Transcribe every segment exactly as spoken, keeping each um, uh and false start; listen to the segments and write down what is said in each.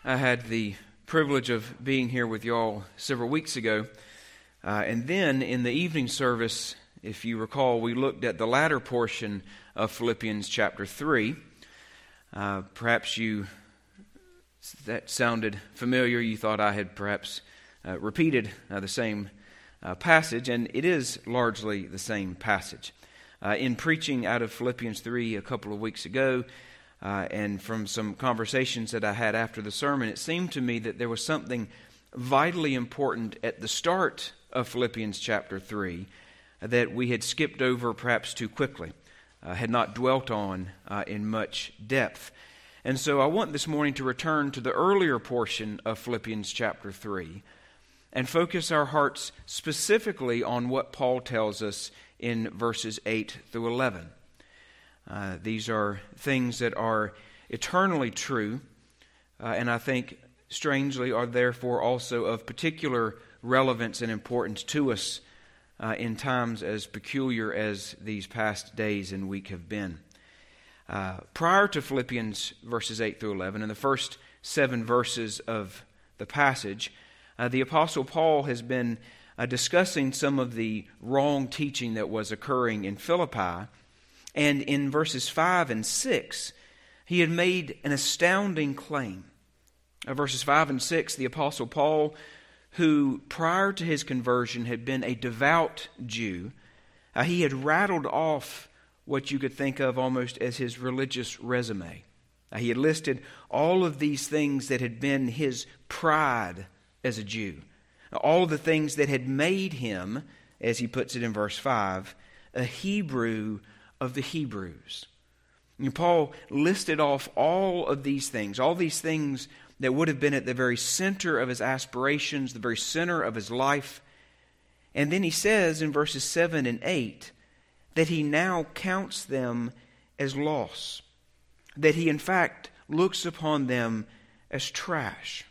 I had the privilege of being here with y'all several weeks ago, uh, and then in the evening service, if you recall, we looked at the latter portion of Philippians chapter three. Uh, perhaps you, that sounded familiar, you thought I had perhaps uh, repeated uh, the same uh, passage, and it is largely the same passage. Uh, in preaching out of Philippians three a couple of weeks ago, Uh, and from some conversations that I had after the sermon, it seemed to me that there was something vitally important at the start of Philippians chapter three that we had skipped over perhaps too quickly, uh, had not dwelt on uh, in much depth. And so I want this morning to return to the earlier portion of Philippians chapter three and focus our hearts specifically on what Paul tells us in verses eight through eleven. Uh, these are things that are eternally true, uh, and I think, strangely, are therefore also of particular relevance and importance to us uh, in times as peculiar as these past days and week have been. Uh, prior to Philippians verses eight through eleven, in the first seven verses of the passage, uh, the Apostle Paul has been uh, discussing some of the wrong teaching that was occurring in Philippi. And in verses five and six, he had made an astounding claim. Uh, verses five and six, the Apostle Paul, who prior to his conversion had been a devout Jew, uh, he had rattled off what you could think of almost as his religious resume. Uh, he had listed all of these things that had been his pride as a Jew. Uh, all of the things that had made him, as he puts it in verse five, a Hebrew of the Hebrews. And Paul listed off all of these things, all these things that would have been at the very center of his aspirations, the very center of his life. And then he says in verses seven and eight that he now counts them as loss, that he in fact looks upon them as trash.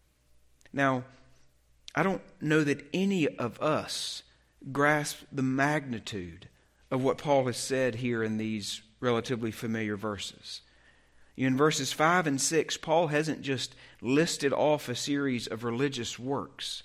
Now, I don't know that any of us grasp the magnitude of what Paul has said here in these relatively familiar verses. In verses five and six, Paul hasn't just listed off a series of religious works.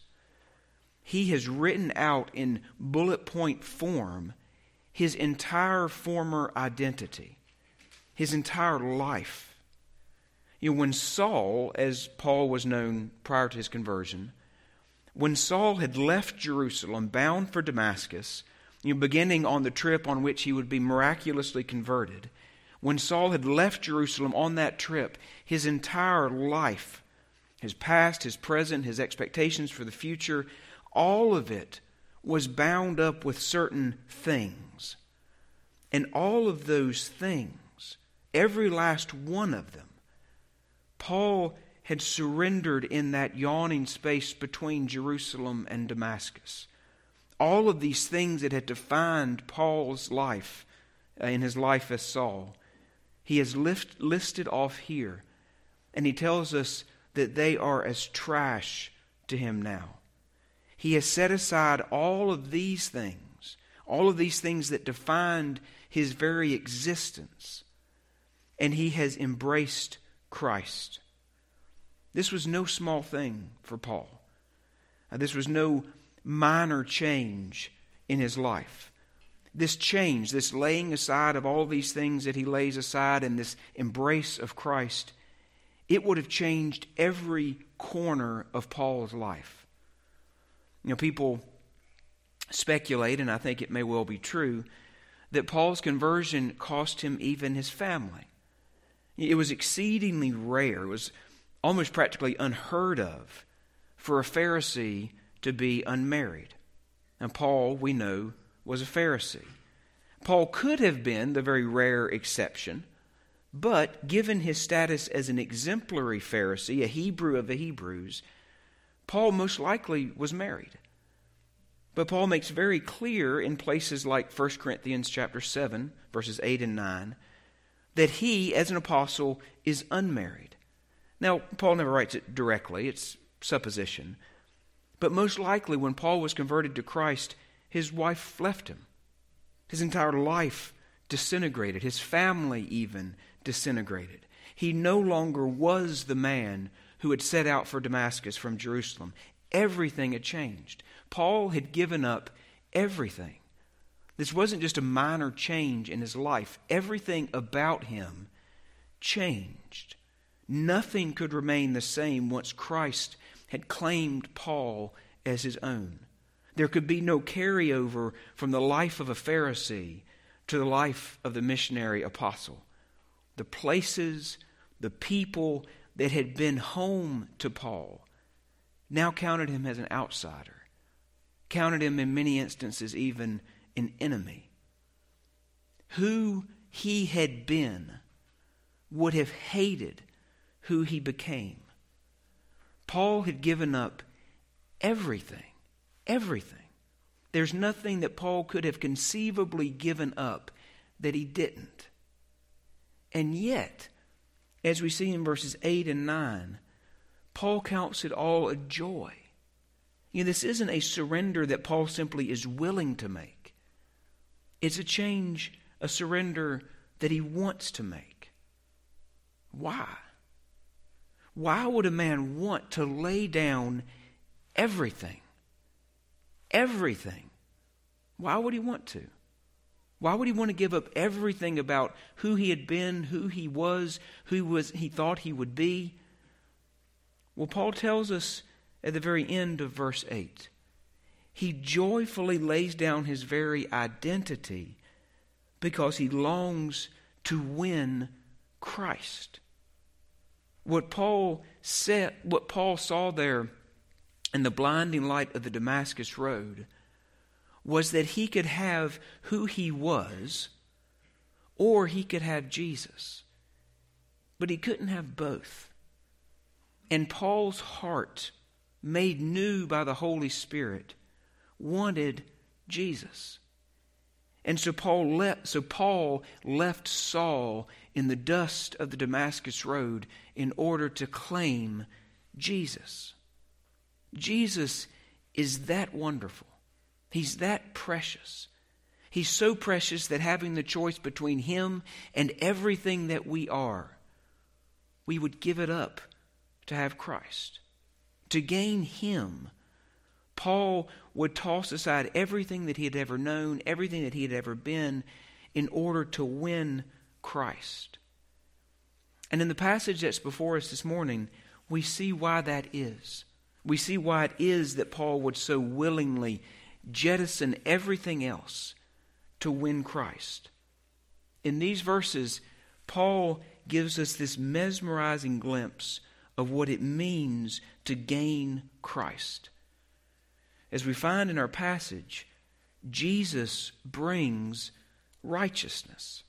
He has written out in bullet point form his entire former identity, his entire life. You know, when Saul, as Paul was known prior to his conversion, when Saul had left Jerusalem bound for Damascus, You know, beginning on the trip on which he would be miraculously converted, when Saul had left Jerusalem on that trip, his entire life, his past, his present, his expectations for the future, all of it was bound up with certain things. And all of those things, every last one of them, Paul had surrendered in that yawning space between Jerusalem and Damascus. All of these things that had defined Paul's life, uh, in his life as Saul, he has lift, listed off here. And he tells us that they are as trash to him now. He has set aside all of these things, all of these things that defined his very existence, and he has embraced Christ. This was no small thing for Paul. Uh, this was no minor change in his life. This change, this laying aside of all these things that he lays aside and this embrace of Christ, it would have changed every corner of Paul's life. You know, people speculate, and I think it may well be true, that Paul's conversion cost him even his family. It was exceedingly rare, it was almost practically unheard of for a Pharisee to be unmarried. And Paul, we know, was a Pharisee. Paul could have been the very rare exception, but given his status as an exemplary Pharisee, a Hebrew of the Hebrews, Paul most likely was married. But Paul makes very clear in places like First Corinthians chapter seven, verses eight and nine, that he, as an apostle, is unmarried. Now, Paul never writes it directly, it's supposition. But most likely when Paul was converted to Christ, his wife left him. His entire life disintegrated. His family even disintegrated. He no longer was the man who had set out for Damascus from Jerusalem. Everything had changed. Paul had given up everything. This wasn't just a minor change in his life. Everything about him changed. Nothing could remain the same once Christ had claimed Paul as his own. There could be no carryover from the life of a Pharisee to the life of the missionary apostle. The places, the people that had been home to Paul now counted him as an outsider, counted him in many instances even an enemy. Who he had been would have hated who he became. Paul had given up everything, everything. There's nothing that Paul could have conceivably given up that he didn't. And yet, as we see in verses eight and nine, Paul counts it all a joy. You know, this isn't a surrender that Paul simply is willing to make. It's a change, a surrender that he wants to make. Why? Why would a man want to lay down everything? Everything. Why would he want to? Why would he want to give up everything about who he had been, who he was, who was he thought he would be? Well, Paul tells us at the very end of verse eight, he joyfully lays down his very identity because he longs to win Christ. What Paul said, what Paul saw there in the blinding light of the Damascus Road was that he could have who he was, or he could have Jesus. But he couldn't have both. And Paul's heart, made new by the Holy Spirit, wanted Jesus. And so Paul left, so Paul left Saul in the dust of the Damascus Road in order to claim Jesus. Jesus is that wonderful. He's that precious. He's so precious that having the choice between him and everything that we are, we would give it up to have Christ. To gain him, Paul would toss aside everything that he had ever known, everything that he had ever been, in order to win Christ. And in the passage that's before us this morning, we see why that is. We see why it is that Paul would so willingly jettison everything else to win Christ. In these verses, Paul gives us this mesmerizing glimpse of what it means to gain Christ. As we find in our passage, Jesus brings righteousness.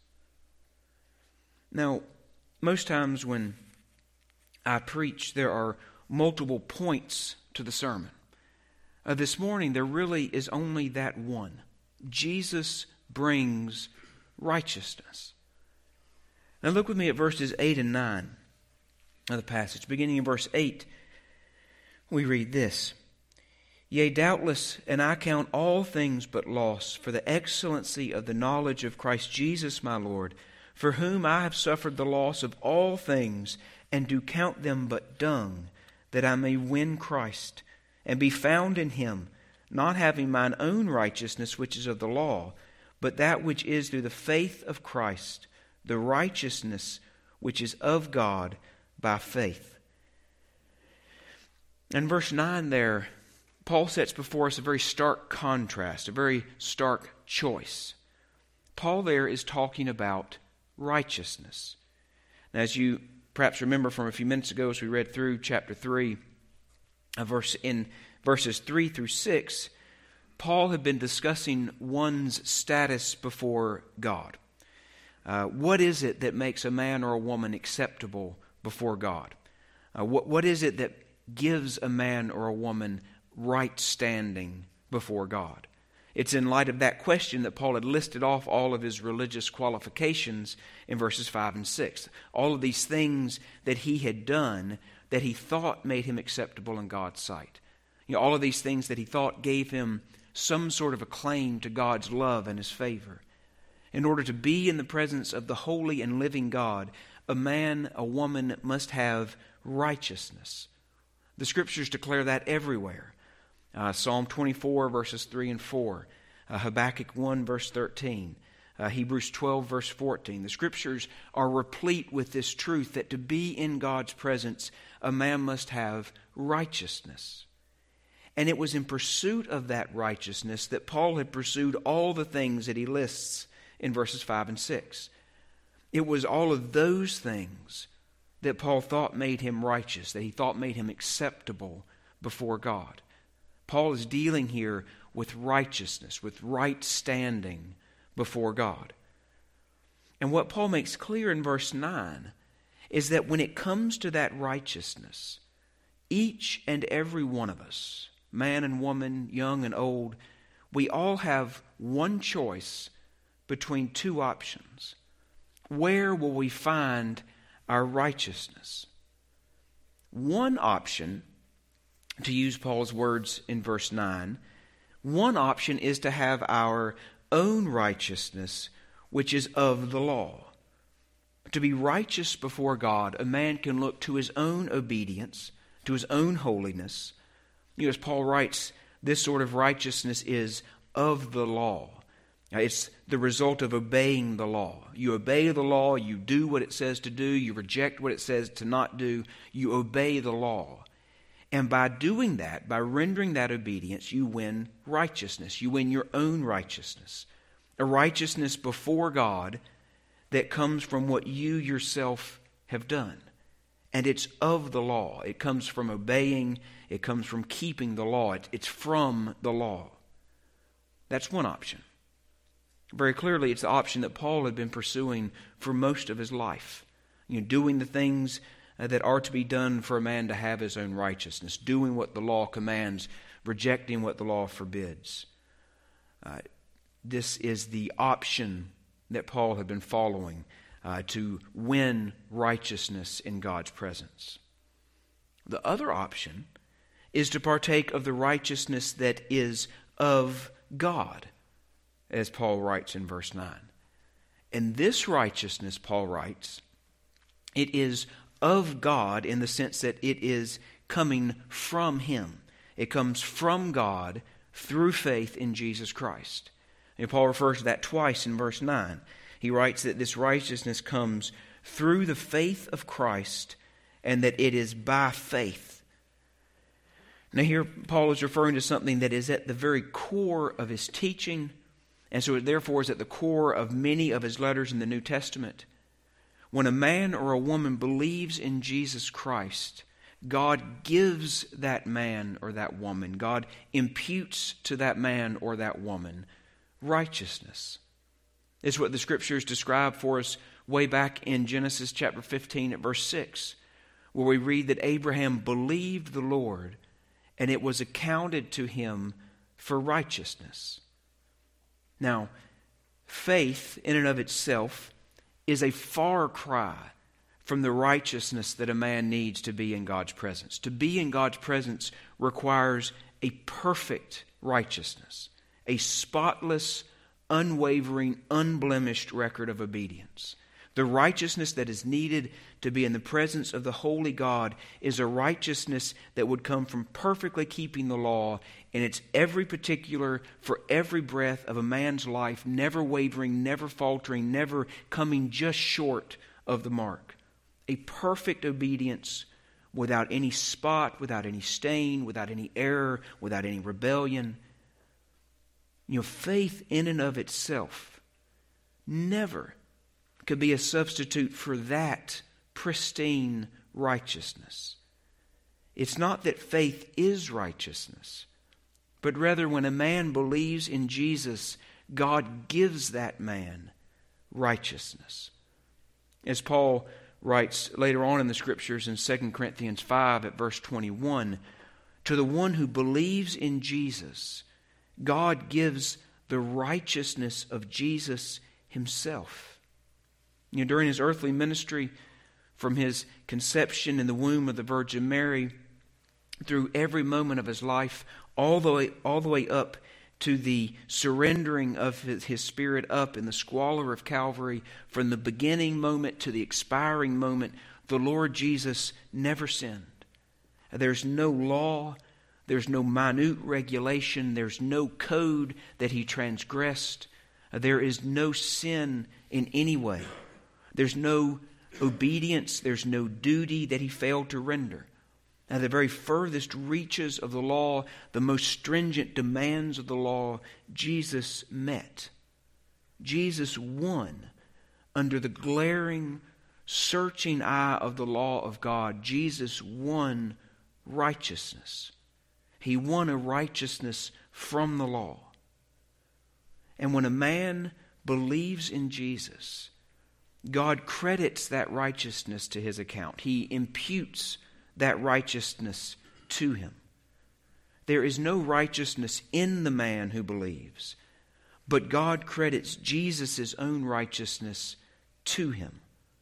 Now, most times when I preach, there are multiple points to the sermon. Uh, this morning, there really is only that one. Jesus brings righteousness. Now look with me at verses eight and nine of the passage. Beginning in verse eight, we read this. Yea, doubtless, and I count all things but loss for the excellency of the knowledge of Christ Jesus my Lord, for whom I have suffered the loss of all things, and do count them but dung, that I may win Christ, and be found in him, not having mine own righteousness which is of the law, but that which is through the faith of Christ, the righteousness which is of God by faith. In verse nine there, Paul sets before us a very stark contrast, a very stark choice. Paul there is talking about righteousness. Now, as you perhaps remember from a few minutes ago as we read through chapter three, a verse in verses three through six, Paul had been discussing one's status before God. Uh, what is it that makes a man or a woman acceptable before God? Uh, what, what is it that gives a man or a woman right standing before God? It's in light of that question that Paul had listed off all of his religious qualifications in verses five and six. All of these things that he had done that he thought made him acceptable in God's sight. You know, all of these things that he thought gave him some sort of a claim to God's love and his favor. In order to be in the presence of the holy and living God, a man, a woman must have righteousness. The Scriptures declare that everywhere. Uh, Psalm twenty-four, verses three and four. Uh, Habakkuk one, verse thirteen. Uh, Hebrews twelve, verse fourteen. The Scriptures are replete with this truth that to be in God's presence, a man must have righteousness. And it was in pursuit of that righteousness that Paul had pursued all the things that he lists in verses five and six. It was all of those things that Paul thought made him righteous, that he thought made him acceptable before God. Paul is dealing here with righteousness, with right standing before God. And what Paul makes clear in verse nine is that when it comes to that righteousness, each and every one of us, man and woman, young and old, we all have one choice between two options. Where will we find our righteousness? One option, to use Paul's words in verse nine, one option is to have our own righteousness, which is of the law. To be righteous before God, a man can look to his own obedience, to his own holiness. You know, as Paul writes, this sort of righteousness is of the law. It's the result of obeying the law. You obey the law, you do what it says to do, you reject what it says to not do, you obey the law. And by doing that, by rendering that obedience, you win righteousness. You win your own righteousness. A righteousness before God that comes from what you yourself have done. And it's of the law. It comes from obeying. It comes from keeping the law. It's from the law. That's one option. Very clearly, it's the option that Paul had been pursuing for most of his life. You know, doing the things uh, that are to be done for a man to have his own righteousness. Doing what the law commands. Rejecting what the law forbids. Uh, this is the option that Paul had been following Uh, to win righteousness in God's presence. The other option is to partake of the righteousness that is of God, as Paul writes in verse nine. And this righteousness, Paul writes, it is of God in the sense that it is coming from Him. It comes from God through faith in Jesus Christ. And Paul refers to that twice in verse nine. He writes that this righteousness comes through the faith of Christ and that it is by faith. Now here Paul is referring to something that is at the very core of his teaching, and so it therefore is at the core of many of his letters in the New Testament. When a man or a woman believes in Jesus Christ, God gives that man or that woman, God imputes to that man or that woman righteousness. It's what the Scriptures describe for us way back in Genesis chapter fifteen at verse six, where we read that Abraham believed the Lord, and it was accounted to him for righteousness. Now, faith in and of itself is a far cry from the righteousness that a man needs to be in God's presence. To be in God's presence requires a perfect righteousness, a spotless, unwavering, unblemished record of obedience. The righteousness that is needed to be in the presence of the holy God is a righteousness that would come from perfectly keeping the law in its every particular, for every breath of a man's life, never wavering, never faltering, never coming just short of the mark. A perfect obedience without any spot, without any stain, without any error, without any rebellion. You know, faith in and of itself never could be a substitute for that pristine righteousness. It's not that faith is righteousness, but rather when a man believes in Jesus, God gives that man righteousness. As Paul writes later on in the Scriptures in Second Corinthians five at verse twenty-one, to the one who believes in Jesus, God gives the righteousness of Jesus Himself. You know, during His earthly ministry, from His conception in the womb of the Virgin Mary, through every moment of His life, all the way, all the way up to the surrendering of His, his Spirit up in the squalor of Calvary, from the beginning moment to the expiring moment, the Lord Jesus never sinned. There's no law. There's no minute regulation. There's no code that he transgressed. There is no sin in any way. There's no obedience. There's no duty that he failed to render. Now, the very furthest reaches of the law, the most stringent demands of the law, Jesus met. Jesus won under the glaring, searching eye of the law of God. Jesus won righteousness. He won a righteousness from the law. And when a man believes in Jesus, God credits that righteousness to his account. He imputes that righteousness to him. There is no righteousness in the man who believes, but God credits Jesus' own righteousness to him.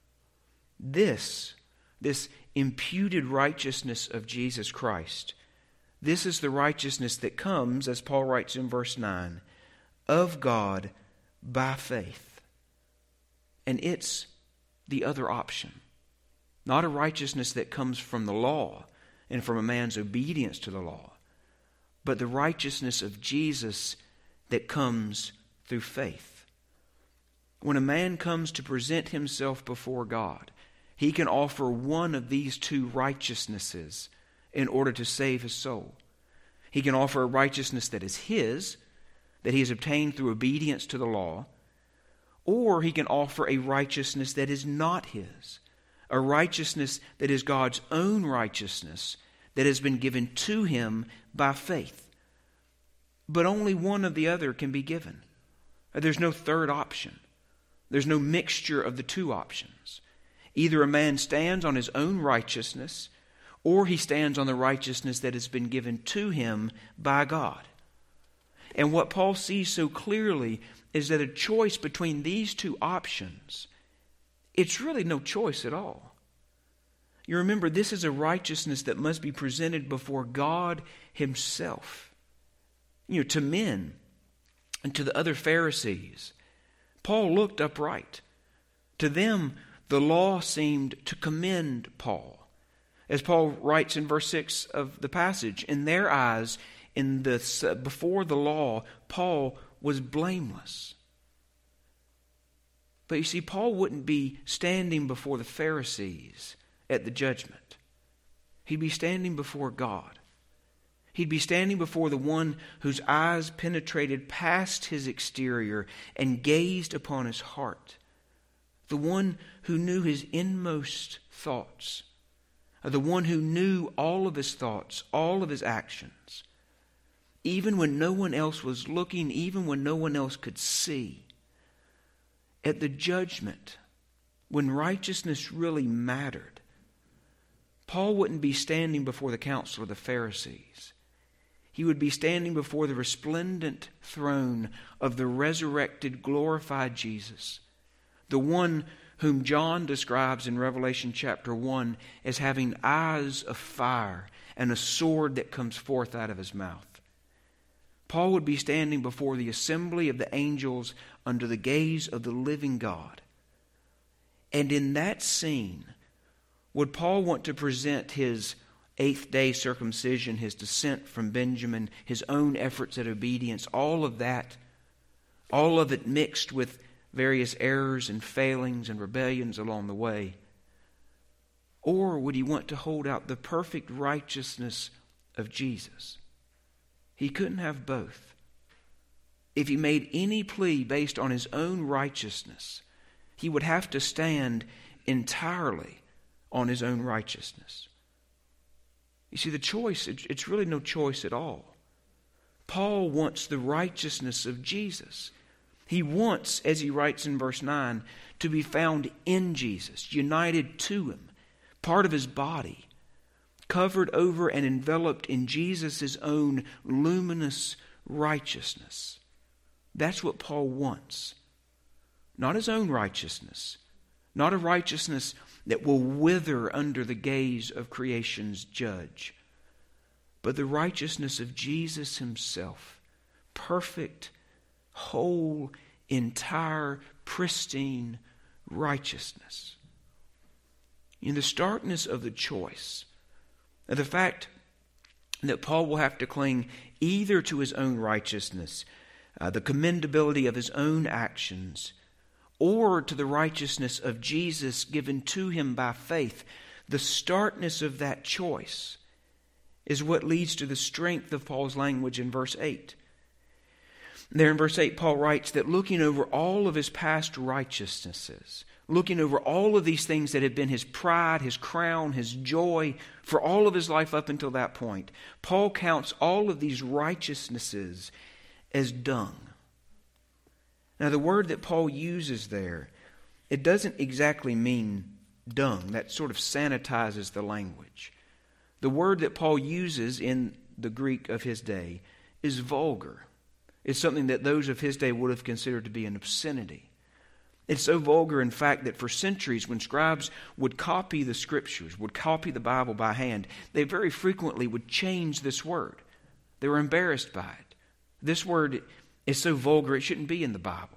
This, this imputed righteousness of Jesus Christ, this is the righteousness that comes, as Paul writes in verse nine, of God by faith. And it's the other option. Not a righteousness that comes from the law and from a man's obedience to the law, but the righteousness of Jesus that comes through faith. When a man comes to present himself before God, he can offer one of these two righteousnesses in order to save his soul. He can offer a righteousness that is his, that he has obtained through obedience to the law, or he can offer a righteousness that is not his, a righteousness that is God's own righteousness that has been given to him by faith. But only one of the other can be given. There's no third option. There's no mixture of the two options. Either a man stands on his own righteousness, or he stands on the righteousness that has been given to him by God. And what Paul sees so clearly is that a choice between these two options, it's really no choice at all. You remember, this is a righteousness that must be presented before God himself. You know, to men and to the other Pharisees, Paul looked upright. To them, the law seemed to commend Paul. As Paul writes in verse six of the passage, in their eyes, in the before the law, Paul was blameless. But you see, Paul wouldn't be standing before the Pharisees at the judgment. He'd be standing before God. He'd be standing before the one whose eyes penetrated past his exterior and gazed upon his heart. The one who knew his inmost thoughts. The one who knew all of his thoughts, all of his actions. Even when no one else was looking, even when no one else could see. At the judgment, when righteousness really mattered, Paul wouldn't be standing before the council of the Pharisees. He would be standing before the resplendent throne of the resurrected, glorified Jesus, the one whom John describes in Revelation chapter one as having eyes of fire and a sword that comes forth out of his mouth. Paul would be standing before the assembly of the angels under the gaze of the living God. And in that scene, would Paul want to present his eighth day circumcision, his descent from Benjamin, his own efforts at obedience, all of that, all of it mixed with various errors and failings and rebellions along the way? Or would he want to hold out the perfect righteousness of Jesus? He couldn't have both. If he made any plea based on his own righteousness, he would have to stand entirely on his own righteousness. You see, the choice, it's really no choice at all. Paul wants the righteousness of Jesus. He wants, as he writes in verse nine, to be found in Jesus, united to him, part of his body, covered over and enveloped in Jesus' own luminous righteousness. That's what Paul wants. Not his own righteousness, not a righteousness that will wither under the gaze of creation's judge, but the righteousness of Jesus himself, perfect, whole, entire, pristine righteousness. In the starkness of the choice, The fact that Paul will have to cling either to his own righteousness, uh, the commendability of his own actions, or to the righteousness of Jesus given to him by faith, the starkness of that choice is what leads to the strength of Paul's language in verse eight. There in verse eight, Paul writes that looking over all of his past righteousnesses, looking over all of these things that had been his pride, his crown, his joy for all of his life up until that point, Paul counts all of these righteousnesses as dung. Now, the word that Paul uses there, it doesn't exactly mean dung. That sort of sanitizes the language. The word that Paul uses in the Greek of his day is vulgar. It's something that those of his day would have considered to be an obscenity. It's so vulgar, in fact, that for centuries, when scribes would copy the Scriptures, would copy the Bible by hand, they very frequently would change this word. They were embarrassed by it. This word is so vulgar, it shouldn't be in the Bible.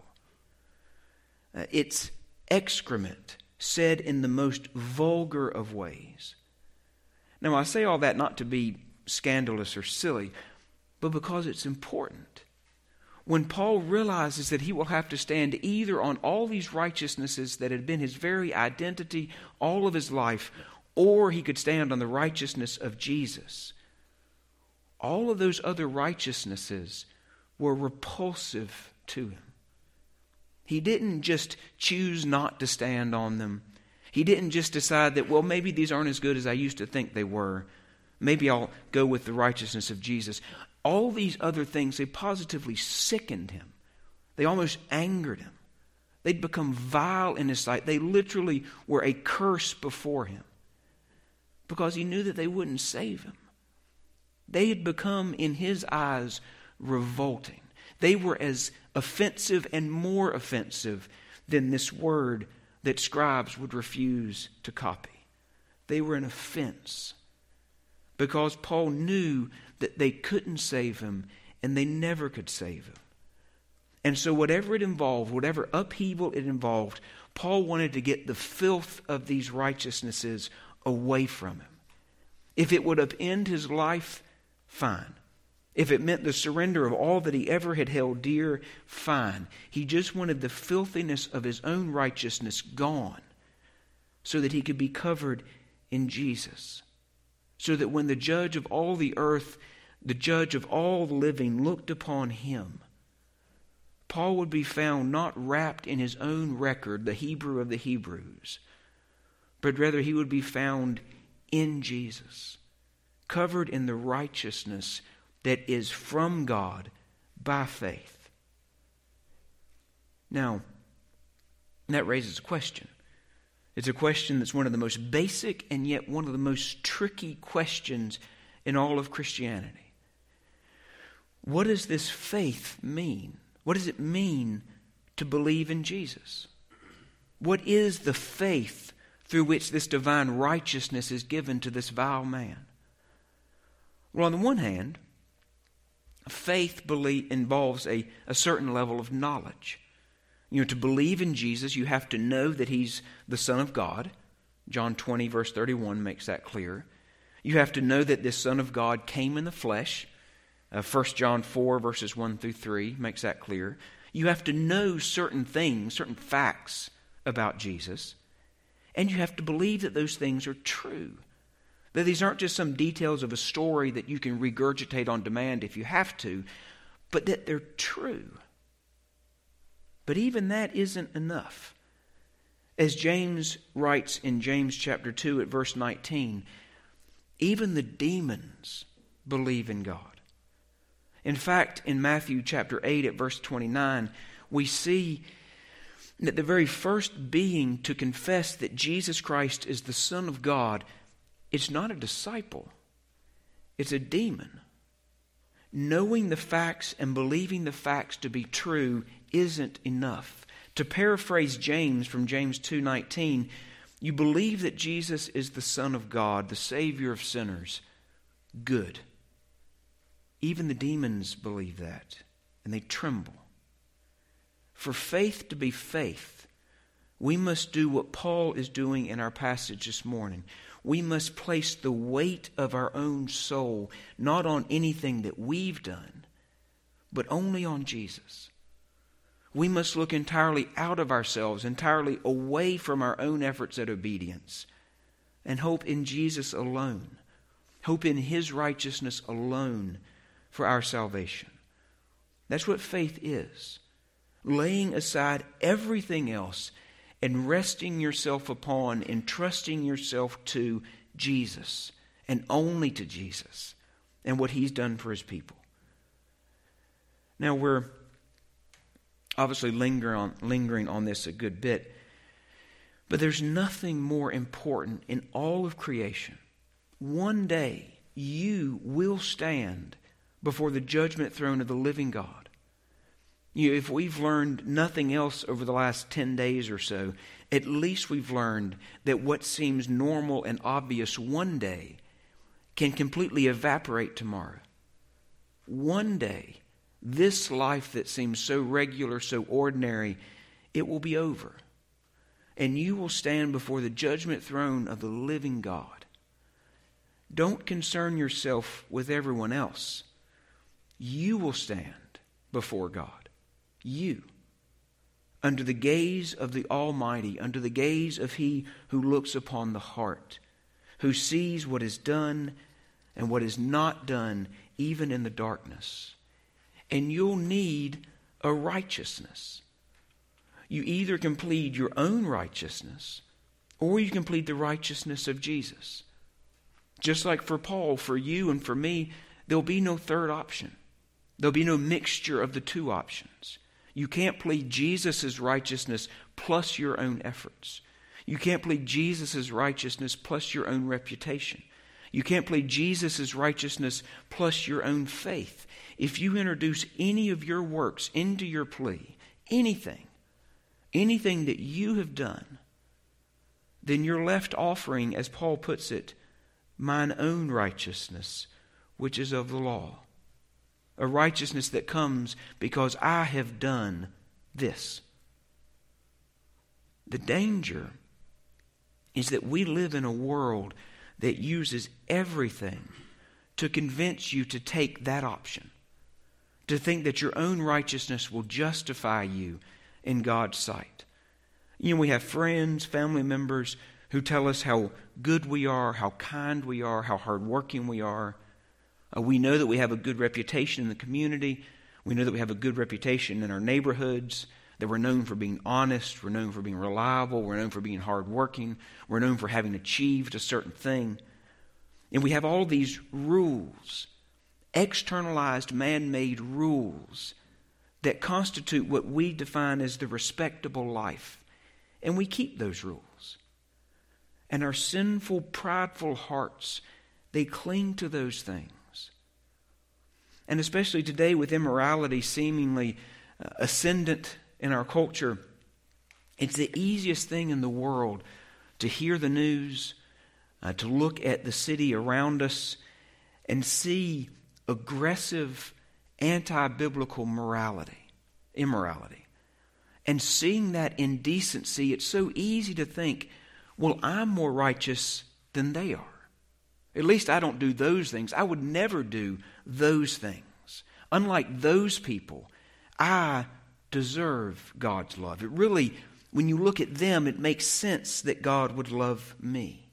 Uh, it's excrement said in the most vulgar of ways. Now, I say all that not to be scandalous or silly, but because it's important. When Paul realizes that he will have to stand either on all these righteousnesses that had been his very identity all of his life, or he could stand on the righteousness of Jesus, all of those other righteousnesses were repulsive to him. He didn't just choose not to stand on them. He didn't just decide that, well, maybe these aren't as good as I used to think they were. Maybe I'll go with the righteousness of Jesus. All these other things, they positively sickened him. They almost angered him. They'd become vile in his sight. They literally were a curse before him because he knew that they wouldn't save him. They had become, in his eyes, revolting. They were as offensive and more offensive than this word that scribes would refuse to copy. They were an offense because Paul knew that they couldn't save him and they never could save him. And so whatever it involved, whatever upheaval it involved, Paul wanted to get the filth of these righteousnesses away from him. If it would upend his life, fine. If it meant the surrender of all that he ever had held dear, fine. He just wanted the filthiness of his own righteousness gone so that he could be covered in Jesus. So that when the judge of all the earth, the judge of all the living, looked upon him, Paul would be found not wrapped in his own record, the Hebrew of the Hebrews, but rather he would be found in Jesus, covered in the righteousness that is from God by faith. Now, that raises a question. It's a question that's one of the most basic and yet one of the most tricky questions in all of Christianity. What does this faith mean? What does it mean to believe in Jesus? What is the faith through which this divine righteousness is given to this vile man? Well, on the one hand, faith belief involves a, a certain level of knowledge. You know, to believe in Jesus, you have to know that He's the Son of God. John twenty, verse thirty-one makes that clear. You have to know that this Son of God came in the flesh. Uh, First John four, verses one through three makes that clear. You have to know certain things, certain facts about Jesus. And you have to believe that those things are true. That these aren't just some details of a story that you can regurgitate on demand if you have to, but that they're true. But even that isn't enough. As James writes in James chapter two at verse nineteen, even the demons believe in God. In fact, in Matthew chapter eight at verse twenty-nine, we see that the very first being to confess that Jesus Christ is the Son of God, it's not a disciple, it's a demon. Knowing the facts and believing the facts to be true isn't enough. To paraphrase James from James two nineteen, you believe that Jesus is the Son of God, the Savior of sinners. Good. Even the demons believe that, and they tremble. For faith to be faith, we must do what Paul is doing in our passage this morning. we must place the weight of our own soul not on anything that we've done, but only on Jesus. We must look entirely out of ourselves, entirely away from our own efforts at obedience, and hope in Jesus alone, hope in His righteousness alone for our salvation. That's what faith is. Laying aside everything else and resting yourself upon and trusting yourself to Jesus, and only to Jesus and what He's done for His people. Now we're obviously lingering on, lingering on this a good bit, but there's nothing more important in all of creation. One day you will stand before the judgment throne of the living God. You know, if we've learned nothing else over the last ten days or so, at least we've learned that what seems normal and obvious one day can completely evaporate tomorrow. One day, this life that seems so regular, so ordinary, it will be over. And you will stand before the judgment throne of the living God. Don't concern yourself with everyone else. You will stand before God. You, under the gaze of the Almighty, under the gaze of He who looks upon the heart, who sees what is done and what is not done, even in the darkness. And you'll need a righteousness. You either can plead your own righteousness, or you can plead the righteousness of Jesus. Just like for Paul, for you and for me, there'll be no third option. There'll be no mixture of the two options. You can't plead Jesus' righteousness plus your own efforts. You can't plead Jesus' righteousness plus your own reputation. You can't plead Jesus' righteousness plus your own faith. If you introduce any of your works into your plea, anything, anything that you have done, then you're left offering, as Paul puts it, mine own righteousness, which is of the law. A righteousness that comes because I have done this. The danger is that we live in a world that uses everything to convince you to take that option, to think that your own righteousness will justify you in God's sight. You know, we have friends, family members who tell us how good we are, how kind we are, how hardworking we are. Uh, we know that we have a good reputation in the community. We know that we have a good reputation in our neighborhoods, that we're known for being honest, we're known for being reliable, we're known for being hardworking, we're known for having achieved a certain thing. And we have all these rules, externalized, man-made rules that constitute what we define as the respectable life. And we keep those rules. And our sinful, prideful hearts, they cling to those things. And especially today with immorality seemingly uh, ascendant in our culture, it's the easiest thing in the world to hear the news, uh, to look at the city around us and see aggressive, anti-biblical morality, immorality. And seeing that indecency, it's so easy to think, well, I'm more righteous than they are. At least I don't do those things. I would never do those things. Unlike those people, I deserve God's love. It really, when you look at them, it makes sense that God would love me.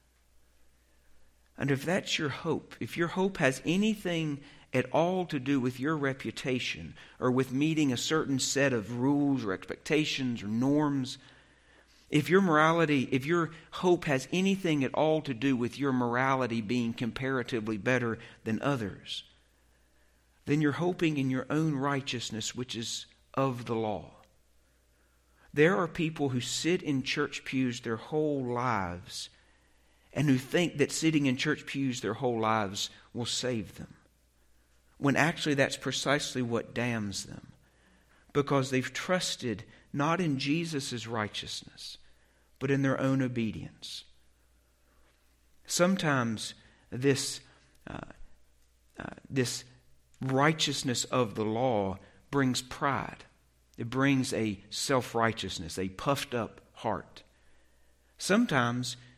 And if that's your hope, if your hope has anything at all to do with your reputation or with meeting a certain set of rules or expectations or norms, if your morality, if your hope has anything at all to do with your morality being comparatively better than others, then you're hoping in your own righteousness, which is of the law. There are people who sit in church pews their whole lives and who think that sitting in church pews their whole lives will save them, when actually that's precisely what damns them, because they've trusted not in Jesus' righteousness, but in their own obedience. Sometimes this, uh, uh, this righteousness of the law brings pride. It brings a self-righteousness, a puffed up heart. Sometimes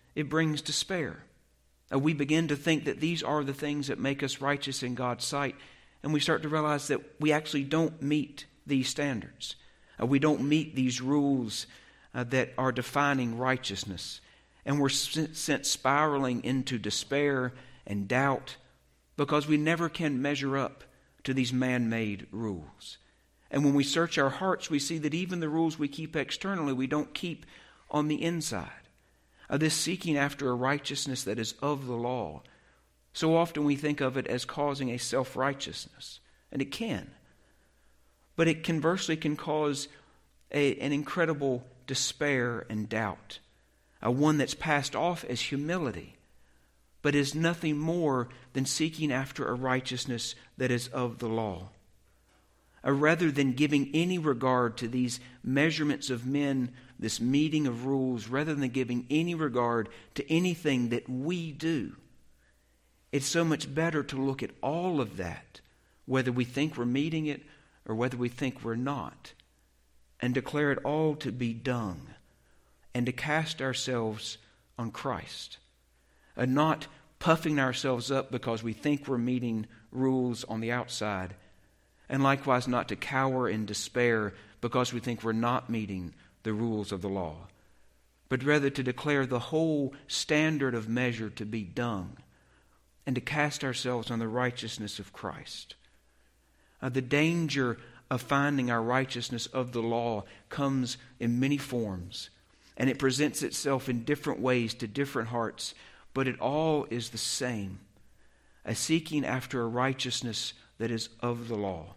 it brings despair. Uh, we begin to think that these are the things that make us righteous in God's sight, and we start to realize that we actually don't meet these standards. Uh, we don't meet these rules uh, that are defining righteousness, and we're sent spiraling into despair and doubt because we never can measure up to these man-made rules. And when we search our hearts, we see that even the rules we keep externally, we don't keep on the inside. Uh, this seeking after a righteousness that is of the law, so often we think of it as causing a self-righteousness, and it can. But it conversely can cause a, an incredible despair and doubt, uh, one that's passed off as humility, but is nothing more than seeking after a righteousness that is of the law. Uh, rather than giving any regard to these measurements of men, this meeting of rules, rather than giving any regard to anything that we do, it's so much better to look at all of that, whether we think we're meeting it or whether we think we're not, and declare it all to be dung, and to cast ourselves on Christ, and not puffing ourselves up because we think we're meeting rules on the outside, and likewise not to cower in despair because we think we're not meeting the rules of the law, but rather to declare the whole standard of measure to be dung, and to cast ourselves on the righteousness of Christ. Uh, the danger of finding our righteousness of the law comes in many forms, and it presents itself in different ways to different hearts, but it all is the same, a seeking after a righteousness that is of the law,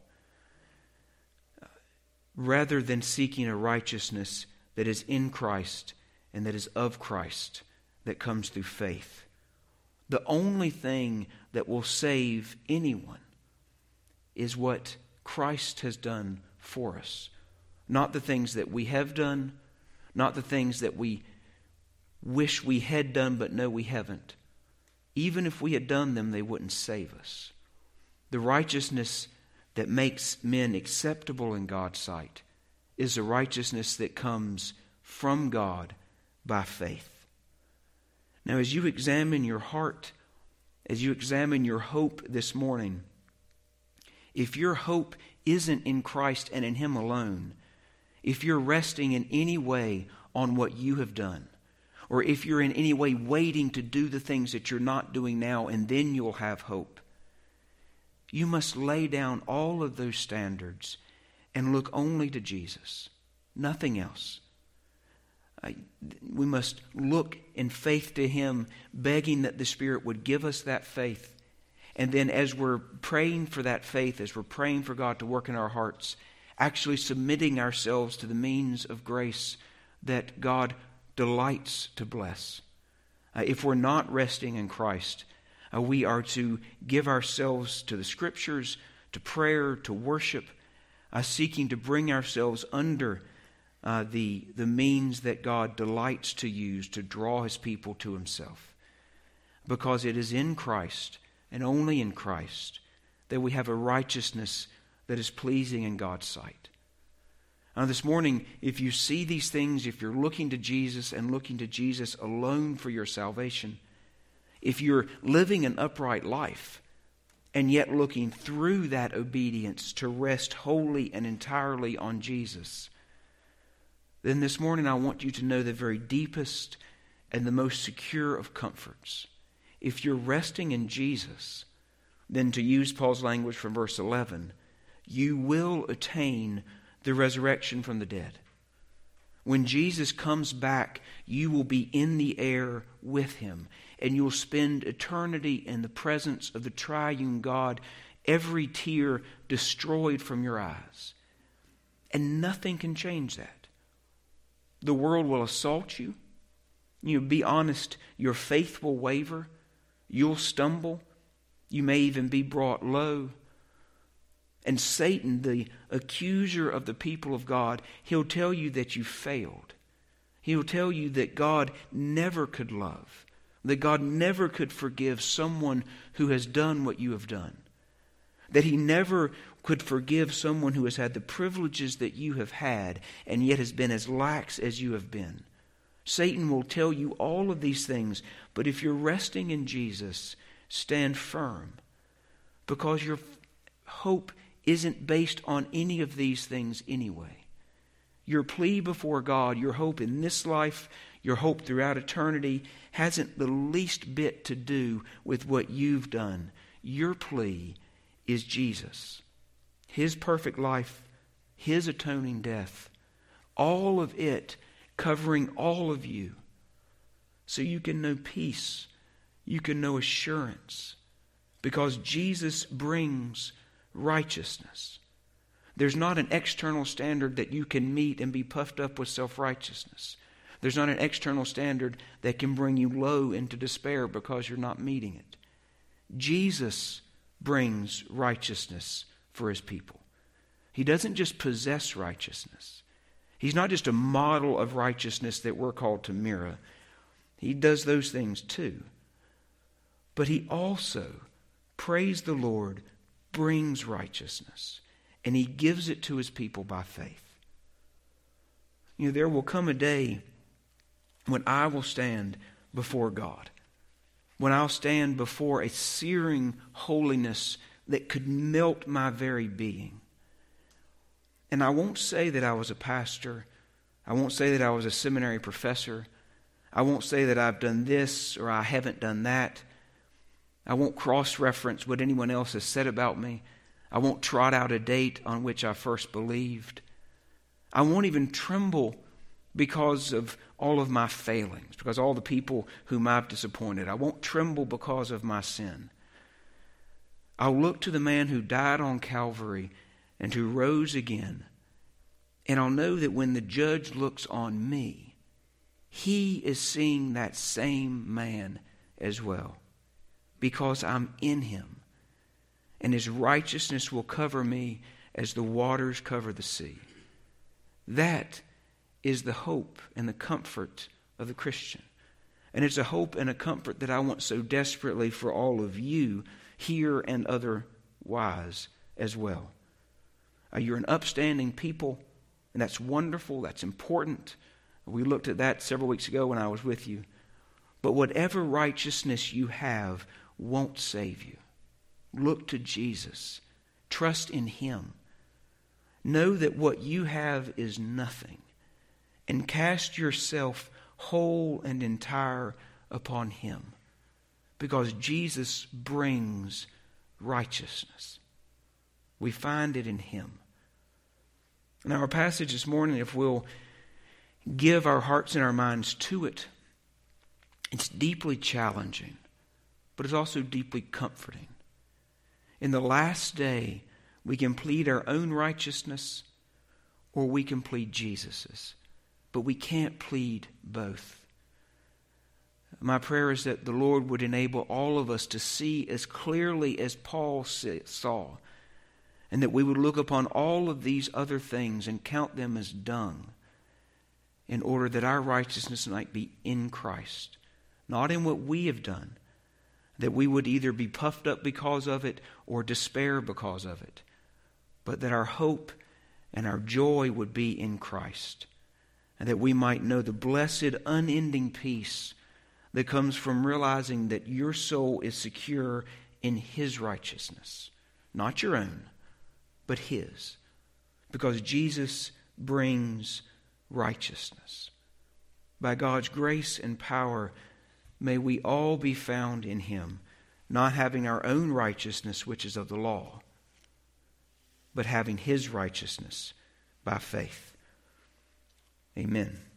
rather than seeking a righteousness that is in Christ and that is of Christ, that comes through faith. The only thing that will save anyone is what Christ has done for us. Not the things that we have done, not the things that we wish we had done but know we haven't. Even if we had done them, they wouldn't save us. The righteousness that makes men acceptable in God's sight is a righteousness that comes from God by faith. Now, as you examine your heart, as you examine your hope this morning, if your hope isn't in Christ and in Him alone, if you're resting in any way on what you have done, or if you're in any way waiting to do the things that you're not doing now and then you'll have hope, you must lay down all of those standards and look only to Jesus, nothing else. I, we must look in faith to Him, begging that the Spirit would give us that faith. And then as we're praying for that faith, as we're praying for God to work in our hearts, actually submitting ourselves to the means of grace that God delights to bless. Uh, if we're not resting in Christ, uh, we are to give ourselves to the Scriptures, to prayer, to worship, uh, seeking to bring ourselves under uh, the, the means that God delights to use to draw His people to Himself. Because it is in Christ, and only in Christ, that we have a righteousness that is pleasing in God's sight. Now this morning, if you see these things, if you're looking to Jesus and looking to Jesus alone for your salvation, if you're living an upright life and yet looking through that obedience to rest wholly and entirely on Jesus, then this morning I want you to know the very deepest and the most secure of comforts. If you're resting in Jesus, then to use Paul's language from verse eleven, you will attain the resurrection from the dead. When Jesus comes back, you will be in the air with Him, and you'll spend eternity in the presence of the triune God, every tear destroyed from your eyes. And nothing can change that. The world will assault you. You know, be honest, your faith will waver. You'll stumble. You may even be brought low. And Satan, the accuser of the people of God, he'll tell you that you failed. He'll tell you that God never could love, that God never could forgive someone who has done what you have done, that He never could forgive someone who has had the privileges that you have had and yet has been as lax as you have been. Satan will tell you all of these things, but if you're resting in Jesus, stand firm, because your hope isn't based on any of these things anyway. Your plea before God, your hope in this life, your hope throughout eternity, hasn't the least bit to do with what you've done. Your plea is Jesus. His perfect life, His atoning death, all of it covering all of you, so you can know peace, you can know assurance, because Jesus brings righteousness. There's not an external standard that you can meet and be puffed up with self-righteousness. There's not an external standard that can bring you low into despair because you're not meeting it. Jesus brings righteousness for His people. He doesn't just possess righteousness. He's not just a model of righteousness that we're called to mirror. He does those things too. But He also, praise the Lord, brings righteousness. And He gives it to His people by faith. You know, there will come a day when I will stand before God, when I'll stand before a searing holiness that could melt my very being. And I won't say that I was a pastor. I won't say that I was a seminary professor. I won't say that I've done this or I haven't done that. I won't cross-reference what anyone else has said about me. I won't trot out a date on which I first believed. I won't even tremble because of all of my failings, because all the people whom I've disappointed. I won't tremble because of my sin. I'll look to the man who died on Calvary and who rose again, and I'll know that when the judge looks on me, he is seeing that same man as well, because I'm in Him. And His righteousness will cover me as the waters cover the sea. That is the hope and the comfort of the Christian. And it's a hope and a comfort that I want so desperately for all of you here and otherwise as well. Uh, you're an upstanding people, and that's wonderful, that's important. We looked at that several weeks ago when I was with you. But whatever righteousness you have won't save you. Look to Jesus. Trust in Him. Know that what you have is nothing. And cast yourself whole and entire upon Him. Because Jesus brings righteousness. We find it in Him. Now our passage this morning, if we'll give our hearts and our minds to it, it's deeply challenging, but it's also deeply comforting. In the last day, we can plead our own righteousness or we can plead Jesus's. But we can't plead both. My prayer is that the Lord would enable all of us to see as clearly as Paul saw, and that we would look upon all of these other things and count them as dung, in order that our righteousness might be in Christ, not in what we have done, that we would either be puffed up because of it or despair because of it, but that our hope and our joy would be in Christ, and that we might know the blessed, unending peace that comes from realizing that your soul is secure in His righteousness, not your own, but His, because Jesus brings righteousness. By God's grace and power, may we all be found in Him, not having our own righteousness, which is of the law, but having His righteousness by faith. Amen.